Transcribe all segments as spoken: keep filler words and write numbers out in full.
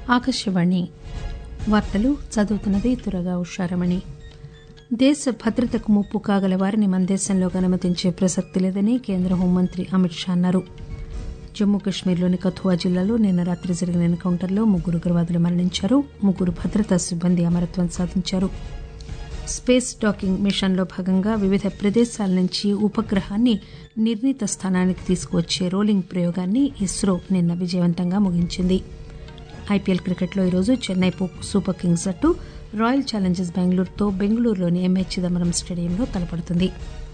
ఆకాశవాణి వార్తలు చదువుతున్నది తురగా ఉషారమణి. దేశ భద్రతకు ముప్పు కాగల వారిని మన దేశంలోకి అనుమతించే ప్రసక్తి లేదని కేంద్ర హోంమంత్రి అమిత్ షా అన్నారు. జమ్మూ కశ్మీర్లోని కథువా జిల్లాలో నిన్న రాత్రి జరిగిన ఎన్కౌంటర్లో ముగ్గురు ఉగ్రవాదులు మరణించారు. ముగ్గురు భద్రతా సిబ్బంది అమరత్వం సాధించారు. స్పేస్ డాకింగ్ మిషన్లో భాగంగా వివిధ ప్రదేశాల నుంచి ఉపగ్రహాన్ని నిర్ణీత స్థానానికి తీసుకువచ్చే రోలింగ్ ప్రయోగాన్ని ఇస్రో నిన్న విజయవంతంగా ముగించింది. ఐపీఎల్ క్రికెట్లో ఈరోజు చెన్నై సూపర్ కింగ్స్ జట్టు రాయల్ ఛాలెంజర్స్ బెంగళూరుతో బెంగళూరులోని ఎంఏ చిదంబరం స్టేడియంలో తలపడుతుంది.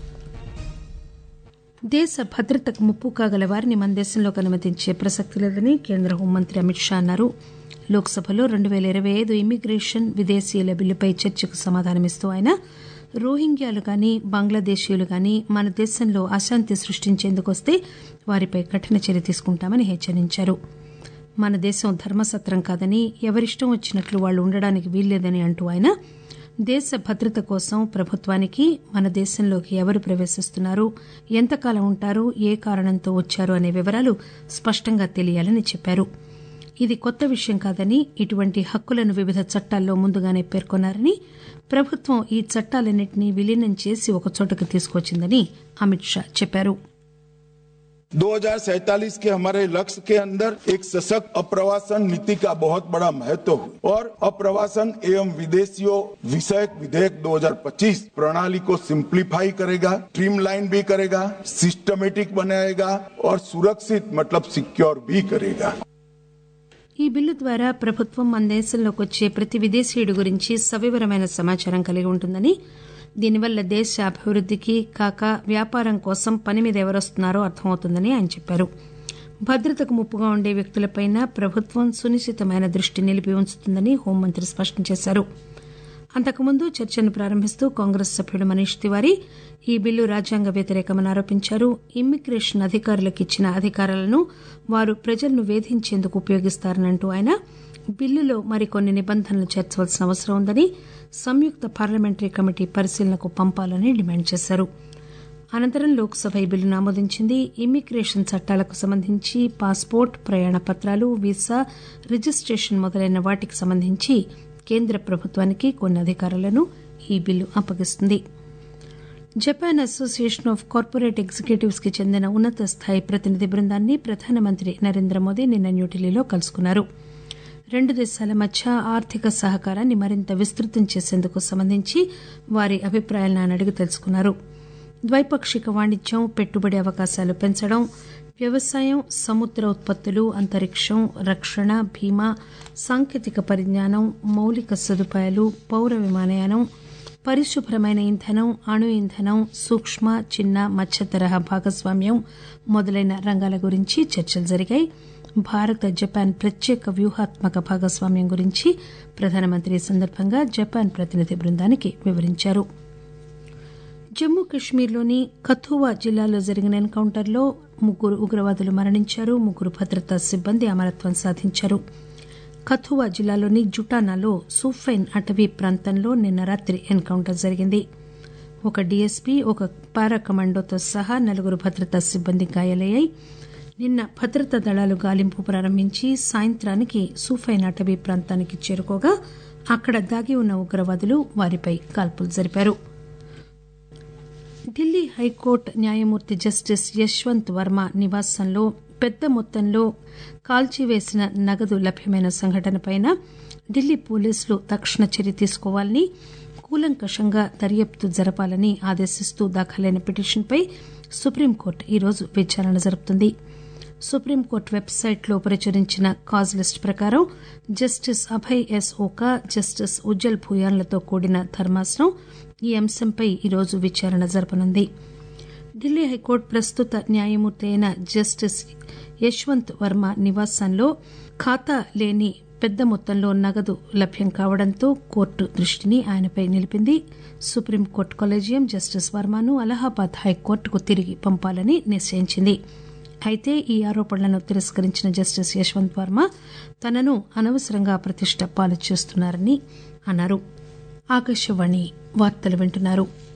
దేశ భద్రతకు ముప్పు కాగల వారిని మన దేశంలోకి అనుమతించే ప్రసక్తి లేదని కేంద్ర హోంమంత్రి అమిత్ షా అన్నారు. లోక్సభలో రెండు పేల ఇరవై ఐదు ఇమ్మిగ్రేషన్ విదేశీయుల బిల్లుపై చర్చకు సమాధానమిస్తూ ఆయన రోహింగ్యాలు గానీ బంగ్లాదేశీయులు గానీ మన దేశంలో అశాంతి సృష్టించేందుకు వస్తే వారిపై కఠిన చర్య తీసుకుంటామని హెచ్చరించారు. మన దేశం ధర్మసత్రం కాదని ఎవరిష్టం వచ్చినట్లు వాళ్లు ఉండడానికి వీల్లేదని అంటూ ఆయన దేశ భద్రత కోసం ప్రభుత్వానికి మన దేశంలోకి ఎవరు ప్రవేశిస్తున్నారు, ఎంతకాలం ఉంటారు, ఏ కారణంతో వచ్చారు అనే వివరాలు స్పష్టంగా తెలియాలని చెప్పారు. ఇది కొత్త విషయం కాదని, ఇటువంటి హక్కులను వివిధ చట్టాల్లో ముందుగానే పేర్కొన్నారని, ప్రభుత్వం ఈ చట్టాలన్నింటినీ విలీనం చేసి ఒకచోటకు తీసుకొచ్చిందని అమిత్ షా చెప్పారు. दो हज़ार सैंतालीस के हमारे लक्ष्य के अंदर एक सशक्त अप्रवासन नीति का बहुत बड़ा महत्व है और अप्रवासन एवं विदेशियों विषयक विधेयक दो हज़ार पच्चीस प्रणाली को सिंप्लीफाई करेगा, स्ट्रीमलाइन भी करेगा, सिस्टमेटिक बनाएगा और सुरक्षित मतलब सिक्योर भी करेगा. ఈ బిల్లు ద్వారా ప్రభుత్వం మన దేశంలోకి వచ్చే ప్రతి విదేశీయుడి గురించి సవివరమైన సమాచారం కలిగి ఉంటుందని, దీనివల్ల దేశ అభివృద్దికి కాక వ్యాపారం కోసం పని మీద ఎవరొస్తున్నారో అర్థమవుతుందని ఆయన చెప్పారు. భద్రతకు ముప్పుగా ఉండే వ్యక్తులపై ప్రభుత్వం సునిశితమైన దృష్టి నిలిపి ఉంచుతుందని హోంమంత్రి స్పష్టం చేశారు. అంతకుముందు చర్చను ప్రారంభిస్తూ కాంగ్రెస్ సభ్యుడు మనీష్ తివారీ ఈ బిల్లు రాజ్యాంగ వ్యతిరేకమని ఆరోపించారు. ఇమ్మిగ్రేషన్ అధికారులకు ఇచ్చిన అధికారాలను వారు ప్రజలను వేధించేందుకు ఉపయోగిస్తారని అంటూ ఆయన బిల్లులో మరికొన్ని నిబంధనలు చేర్చవలసిన అవసరం ఉందని, సంయుక్త పార్లమెంటరీ కమిటీ పరిశీలనకు పంపాలని డిమాండ్ చేశారు. అనంతరం లోక్సభ ఈ బిల్లును ఆమోదించింది. ఇమ్మిగ్రేషన్ చట్టాలకు సంబంధించి పాస్పోర్ట్, ప్రయాణ పత్రాలు, వీసా, రిజిస్టేషన్ మొదలైన వాటికి సంబంధించి కేంద్ర ప్రభుత్వానికి కొన్ని అధికారాలను ఈ బిల్లు అప్పగిస్తుంది. Japan association of corporate executives కి చెందిన ఉన్నత స్థాయి ప్రతినిధి బృందాన్ని ప్రధానమంత్రి నరేంద్ర మోదీ నిన్న న్యూఢిల్లీలో కలుసుకున్నారు. రెండు దేశాల మధ్య ఆర్థిక సహకారాన్ని మరింత విస్తృతం చేసేందుకు సంబంధించి వారి అభిప్రాయాలను ఆయన అడిగి తెలుసుకున్నారు. ద్వైపాక్షిక వాణిజ్యం, పెట్టుబడి అవకాశాలు పెంచడం, వ్యవసాయం, సముద్ర ఉత్పత్తులు, అంతరిక్షం, రక్షణ, బీమా, సాంకేతిక పరిజ్ఞానం, మౌలిక సదుపాయాలు, పౌర విమానయానం, పరిశుభ్రమైన ఇంధనం, అణు ఇంధనం, సూక్ష్మ, చిన్న, మధ్య తరహా భాగస్వామ్యం మొదలైన రంగాల గురించి చర్చలు జరిగాయి. భారత జపాన్ ప్రత్యేక వ్యూహాత్మక భాగస్వామ్యం గురించి ప్రధానమంత్రి ఈ సందర్భంగా జపాన్ ప్రతినిధి బృందానికి వివరించారు. జమ్మూ కశ్మీర్లోని కథువా జిల్లాలో జరిగిన ఎన్కౌంటర్లో ముగ్గురు ఉగ్రవాదులు మరణించారు. ముగ్గురు భద్రతా సిబ్బంది అమరత్వం సాధించారు. కథువా జిల్లాలోని జుటానాలో సూఫైన్ అటవీ ప్రాంతంలో నిన్న రాత్రి ఎన్కౌంటర్ జరిగింది. ఒక డీఎస్పీ, ఒక పారా కమాండోతో సహా నలుగురు భద్రతా సిబ్బంది గాయాలయ్యాయి. నిన్న భద్రతా దళాలు గాలింపు ప్రారంభించి సాయంత్రానికి సూఫైన్ అటవీ ప్రాంతానికి చేరుకోగా అక్కడ దాగి ఉన్న ఉగ్రవాదులు వారిపై కాల్పులు జరిపారు. ఢిల్లీ హైకోర్టు న్యాయమూర్తి జస్టిస్ యశ్వంత్ వర్మ నివాసంలో పెద్ద మొత్తంలో కాల్చివేసిన నగదు లభ్యమైన సంఘటనపై ఢిల్లీ పోలీసులు తక్షణ చర్య తీసుకోవాలని, కూలంకషంగా దర్యాప్తు జరపాలని ఆదేశిస్తూ దాఖలైన పిటిషన్పై సుప్రీంకోర్టు ఈరోజు విచారణ జరుపుతుంది. సుప్రీంకోర్టు వెబ్సైట్లో ప్రచురించిన కాజ్ లిస్ట్ ప్రకారం justice Abhay S Oka, justice Ujjal భూయాన్లతో కూడిన ధర్మాసనం ఈ అంశంపై ఈరోజు విచారణ జరపనుంది. ఢిల్లీ హైకోర్టు ప్రస్తుత న్యాయమూర్తి అయిన జస్టిస్ యశ్వంత్ వర్మ నివాసంలో ఖాతా లేని పెద్ద మొత్తంలో నగదు లభ్యం కావడంతో కోర్టు దృష్టిని ఆయనపై నిలిపింది. సుప్రీంకోర్టు కొలీజియం జస్టిస్ వర్మను అలహాబాద్ హైకోర్టుకు తిరిగి పంపాలని నిశ్చయించింది. అయితే ఈ ఆరోపణలను తిరస్కరించిన జస్టిస్ యశ్వంత్ వర్మ తనను అనవసరంగా ప్రతిష్ట పాలు చేస్తున్నారని అన్నారు. ఆకాశవాణి వార్తలు వింటున్నారు.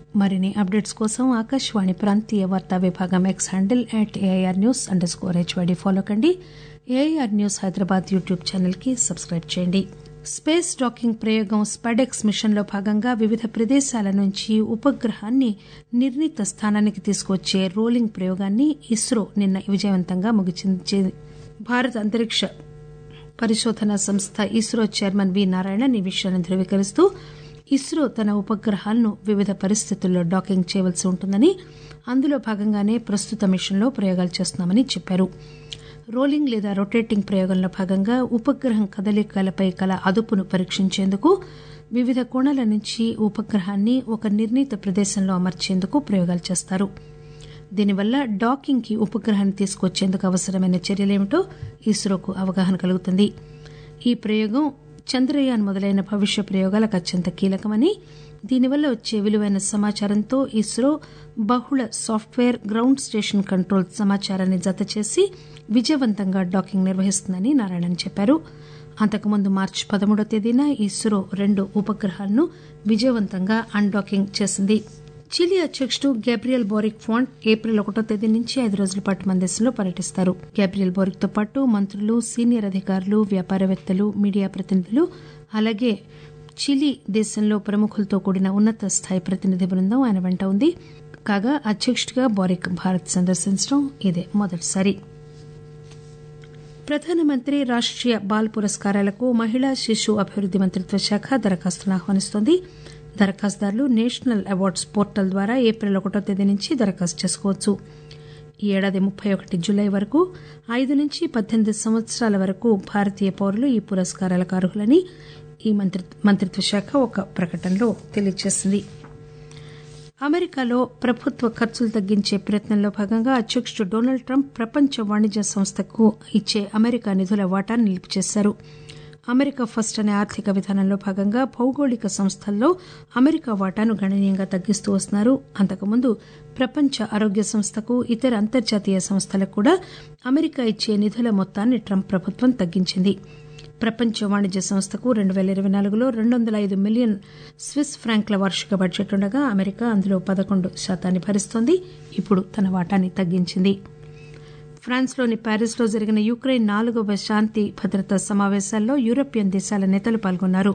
మరిన్ని అప్డేట్స్ కోసం ఆకాశవాణి ప్రాంతీయ వార్తా విభాగం X handle at AIR news underscore HYD follow కండి. AIR news Hyderabad YouTube channel కి సబ్స్క్రైబ్ చేయండి. స్పేస్ డాకింగ్ ప్రయోగం స్పడెక్స్ మిషన్లో భాగంగా వివిధ ప్రదేశాల నుంచి ఉపగ్రహాన్ని నిర్ణీత స్థానానికి తీసుకువచ్చే రోలింగ్ ప్రయోగాన్ని ఇస్రో నిన్న విజయవంతంగా ముగించింది. భారత అంతరిక్ష పరిశోధనా సంస్థ ఇస్రో చైర్మన్ వి నారాయణన్ ఈ విషయాన్ని ధృవీకరిస్తూ ఇస్రో తన ఉపగ్రహాలను వివిధ పరిస్థితుల్లో డాకింగ్ చేయవలసి ఉంటుందని, అందులో భాగంగానే ప్రస్తుత మిషన్లో ప్రయోగాలు చేస్తున్నామని చెప్పారు. రోలింగ్ లేదా రొటేటింగ్ ప్రయోగంలో భాగంగా ఉపగ్రహం కదలికలపై కల అదుపును పరీక్షించేందుకు వివిధ కోణాల నుంచి ఉపగ్రహాన్ని ఒక నిర్ణీత ప్రదేశంలో అమర్చేందుకు ప్రయోగాలు చేస్తారు. దీనివల్ల డాకింగ్ కి ఉపగ్రహాన్ని తీసుకొచ్చేందుకు అవసరమైన చర్యలేమిటో ఇస్రోకు అవగాహన కలుగుతుంది. ఈ ప్రయోగం చంద్రయాన్ మొదలైన భవిష్య ప్రయోగాలకు అత్యంత కీలకమని, దీనివల్ల వచ్చే విలువైన సమాచారంతో ఇస్రో బహుళ సాఫ్ట్వేర్, గ్రౌండ్ స్టేషన్ కంట్రోల్ సమాచారాన్ని జతచేసి విజయవంతంగా డాకింగ్ నిర్వహిస్తుందని నారాయణన్ చెప్పారు. అంతకుముందు మార్చి పదమూడో తేదీన ఇస్రో రెండు ఉపగ్రహాలను విజయవంతంగా అన్డాకింగ్ చేసింది. చిలీ అధ్యకుడు గ్యాబ్రియల్ బోరిక్ ఫాంట్ ఏప్రిల్ ఒకటో తేదీ నుంచి ఐదు రోజుల పాటు మన దేశంలో పర్యటిస్తారు. గ్యాబ్రియల్ బోరిక్ తో పాటు మంత్రులు, సీనియర్ అధికారులు, వ్యాపారవేత్తలు, మీడియా ప్రతినిధులు, అలాగే చిలీ దేశంలో ప్రముఖులతో కూడిన ఉన్నత స్థాయి ప్రతినిధి బృందం ఆయన వెంట ఉంది. కాగా అధ్యకుడిగా బోరిక్ భారత్ సందర్శించడం ఇదే మొదటిసారి. ప్రధానమంత్రి రాష్టీయ బాల్ పురస్కారాలకు మహిళా శిశు అభివృద్ది మంత్రిత్వ శాఖ దరఖాస్తులను ఆహ్వానిస్తోంది. దరఖాస్తుదారులు నేషనల్ అవార్డ్స్ పోర్టల్ ద్వారా ఏప్రిల్ ఒకటో తేదీ నుంచి దరఖాస్తు చేసుకోవచ్చు. ఈ ఏడాది ముప్పై ఒకటి జులై వరకు ఐదు నుంచి పద్దెనిమిది సంవత్సరాల వరకు భారతీయ పౌరులు ఈ పురస్కారాలకు అర్హులని ఈ మంత్రిత్వ శాఖ ఒక ప్రకటనలో తెలియజేసింది. అమెరికాలో ప్రభుత్వ ఖర్చులు తగ్గించే ప్రయత్నంలో భాగంగా అధ్యకుడు డొనాల్డ్ ట్రంప్ ప్రపంచ వాణిజ్య సంస్థకు ఇచ్చే అమెరికా నిధుల వాటాను నిలిపిచేశారు. అమెరికా ఫస్ట్ అనే ఆర్థిక విధానంలో భాగంగా భౌగోళిక సంస్థల్లో అమెరికా వాటాను గణనీయంగా తగ్గిస్తూ వస్తున్నారు. అంతకుముందు ప్రపంచ ఆరోగ్య సంస్థకు, ఇతర అంతర్జాతీయ సంస్థలకు కూడా అమెరికా ఇచ్చే నిధుల మొత్తాన్ని ట్రంప్ ప్రభుత్వం తగ్గించింది. ప్రపంచ వాణిజ్య సంస్థకు రెండు పేల ఇరవై నాలుగులో రెండు వందల ఐదు మిలియన్ స్విస్ ఫ్రాంక్ల వార్షిక బడ్జెట్ ఉండగా అమెరికా అందులో పదకొండు శాతాన్ని భరిస్తోంది. ఇప్పుడు తన వాటాన్ని తగ్గించింది. ఫ్రాన్స్లోని ప్యారిస్లో జరిగిన యుక్రెయిన్ నాలుగవ శాంతి భద్రతా సమావేశాల్లో యూరోపియన్ దేశాల నేతలు పాల్గొన్నారు.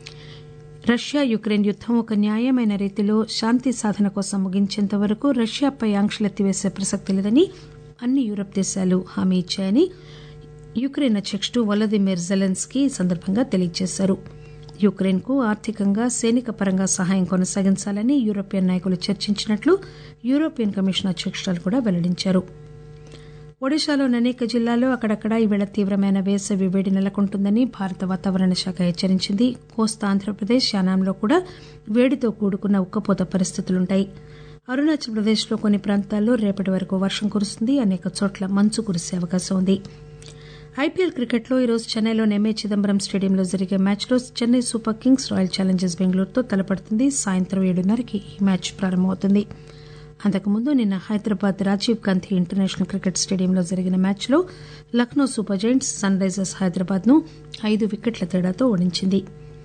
రష్యా యుక్రెయిన్ యుద్దం ఒక న్యాయమైన రీతిలో శాంతి సాధన కోసం ముగించేంత వరకు రష్యాపై ఆంక్షలు ఎత్తివేసే ప్రసక్తి లేదని అన్ని యూరప్ దేశాలు హామీ ఇచ్చాయని యుక్రెయిన్ అధ్యకుడు వొలోదిమిర్ జెలెన్స్కీ ఈ సందర్భంగా తెలియజేశారు. యుక్రెయిన్ కు ఆర్థికంగా, సైనిక పరంగా సహాయం కొనసాగించాలని యూరోపియన్ నాయకులు చర్చించినట్లు యూరోపియన్ కమిషన్ అధ్యకురాలు కూడా వెల్లడించారు. ఒడిశాలోని అనేక జిల్లాల్లో అక్కడక్కడా ఈవేళ తీవ్రమైన వేసవి వేడి నెలకొంటుందని భారత వాతావరణ శాఖ హెచ్చరించింది. కోస్తా ఆంధ్రప్రదేశ్, యానాంలో కూడా వేడితో కూడుకున్న ఉక్కపోత పరిస్థితులుంటాయి. అరుణాచల్ ప్రదేశ్లో కొన్ని ప్రాంతాల్లో రేపటి వరకు వర్షం కురుస్తుంది. అనేక చోట్ల మంచు కురిసే అవకాశం ఉంది. ఐపీఎల్ క్రికెట్లో ఈరోజు చెన్నైలోని ఎంఏ చిదంబరం స్టేడియంలో జరిగే మ్యాచ్లో Chennai super kings royal challengers బెంగళూరుతో తలపడుతుంది. సాయంత్రం ఏడున్నరకి ఈ మ్యాచ్ ప్రారంభమవుతుంది. అంతకుముందు నిన్న హైదరాబాద్ రాజీవ్ గాంధీ ఇంటర్నేషనల్ క్రికెట్ స్టేడియంలో జరిగిన మ్యాచ్లో Lucknow super giants sunrisers Hyderabad ను ఐదు వికెట్ల తేడాతో ఓడించింది.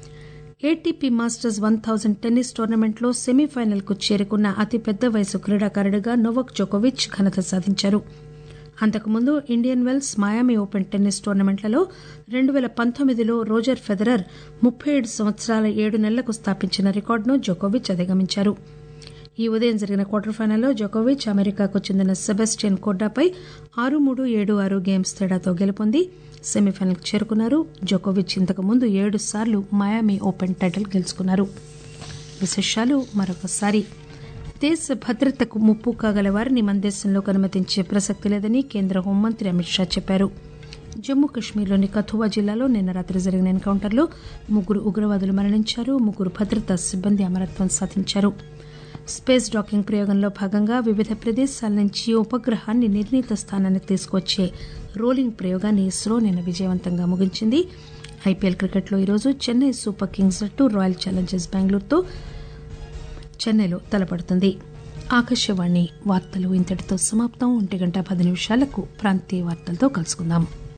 ATP masters one thousand tennis టోర్నమెంట్లో సెమీఫైనల్ కు చేరుకున్న అతిపెద్ద వయసు క్రీడాకారుడిగా నోవాక్ జోకోవిచ్ ఘనత సాధించారు. అంతకుముందు Indian Wells, Miami open tennis టోర్నమెంట్లలో రెండు పేల పంతొమ్మిదిలో రోజర్ ఫెదరర్ ముప్పై ఏడు సంవత్సరాల ఏడు నెలలకు స్థాపించిన రికార్డును జోకోవిచ్ అధిగమించారు. ఈ ఉదయం జరిగిన క్వార్టర్ ఫైనల్లో జోకోవిచ్ అమెరికాకు చెందిన సెబాస్టియన్ కోర్డాపై ఆరు మూడు, ఏడు ఆరు గేమ్స్ తేడాతో గెలుపొంది సెమీఫైనల్ కు చేరుకున్నారు. జోకోవిచ్ ఇంతకు ముందు ఏడు సార్లు మయామి ఓపెన్ టైటిల్ గెలుచుకున్నారు. విశేషాలు మరొకసారి. దేశ భద్రతకు ముప్పు కాగల వారిని మన దేశంలోకి అనుమతించే ప్రసక్తి లేదని కేంద్ర హోంమంత్రి అమిత్ షా చెప్పారు. జమ్మూ కశ్మీర్లోని కథువా జిల్లాలో నిన్న రాత్రి జరిగిన ఎన్కౌంటర్లో ముగ్గురు ఉగ్రవాదులు మరణించారు. ముగ్గురు భద్రతా సిబ్బంది అమరత్వం సాధించారు. స్పేస్ డాకింగ్ ప్రయోగంలో భాగంగా వివిధ ప్రదేశాల నుంచి ఉపగ్రహాన్ని నిర్ణీత స్థానానికి తీసుకొచ్చే రోలింగ్ ప్రయోగాన్ని ఇస్రో నిన్న విజయవంతంగా ముగించింది. ఐపీఎల్ క్రికెట్లో ఈరోజు చెన్నై సూపర్ కింగ్స్ జట్టు రాయల్ ఛాలెంజర్స్ బెంగళూరుతో చెన్నైలో తలపడుతుంది. ఆకాశవాణి వార్తలు ఇంతటితో సమాప్తం. ఒంటి గంట పది నిమిషాలకు ప్రాంతీయ వార్తలతో కలుసుకుందాం.